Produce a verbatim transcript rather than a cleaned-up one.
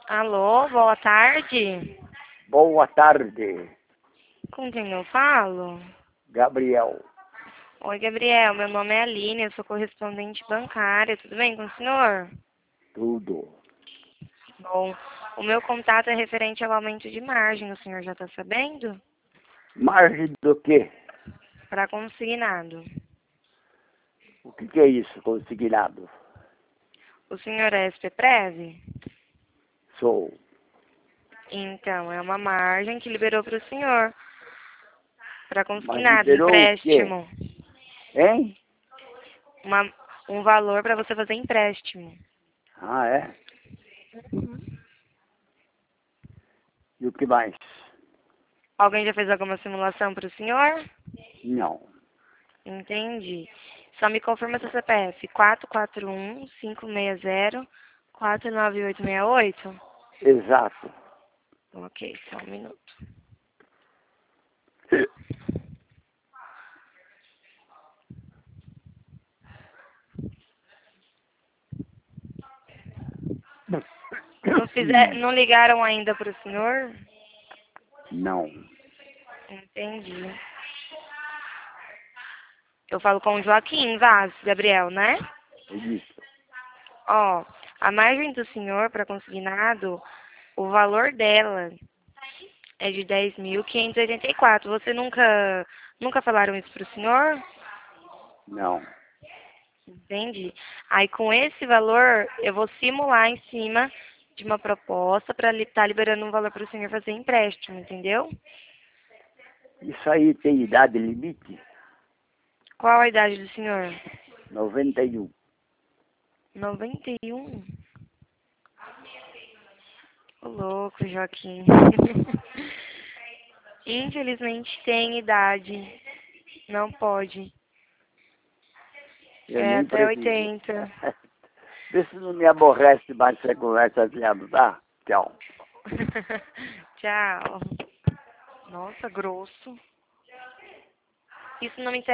Alô, boa tarde. Boa tarde, Com quem eu falo? Gabriel. Oi, Gabriel. Meu nome é Aline, eu sou correspondente bancária. Tudo bem com o senhor? Tudo. Bom, o meu contato é referente ao aumento de margem. O senhor já está sabendo? Margem do quê? Para consignado. O que, que é isso, consignado? O senhor é S P Prev? Sou. Então, é uma margem que liberou para o senhor. Para Mas consignado, liberou o quê? empréstimo. Hein? Uma, um valor para você fazer empréstimo. Ah, é? E o que mais? Alguém já fez alguma simulação para o senhor? Não. Entendi. Só me confirma seu C P F. quatro quatro um, cinco seis zero, quatro nove oito seis oito? Exato. Ok, só um minuto. Não, fizer, não ligaram ainda para o senhor? Não. Entendi. Eu falo com o Joaquim Vaz, Gabriel, né? É isso. Ó, a margem do senhor para consignado, o valor dela é de dez mil quinhentos e oitenta e quatro. Você nunca, nunca falaram isso para o senhor? Não. Entendi. Aí com esse valor, eu vou simular em cima de uma proposta para estar liberando um valor para o senhor fazer empréstimo, entendeu? Isso aí tem idade limite? Qual a idade do senhor? noventa e um. noventa e um? Ô louco, Joaquim. Infelizmente tem idade. Não pode. Eu É nem até preciso. oitenta. Vê se não me aborrece mais essa conversa fiada, tá? Tchau. Tchau. Nossa, grosso. Isso não me interessa.